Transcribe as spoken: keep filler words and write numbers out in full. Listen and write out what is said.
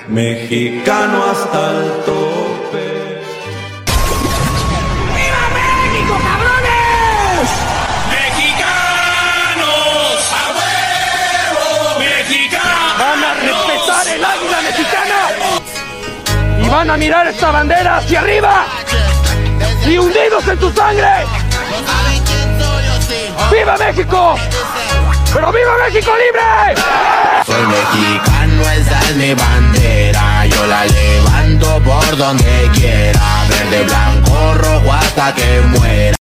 Mexicano hasta el tope. ¡Viva México, cabrones! ¡Mexicanos! ¡A huevo! ¡Mexicanos! Van a respetar el águila mexicana y van a mirar esta bandera hacia arriba y hundidos en tu sangre. ¡Viva México! ¡Pero viva México libre! Soy mexicano, esa es mi bandera. Yo la levanto por donde quiera. Verde, blanco, rojo hasta que muera.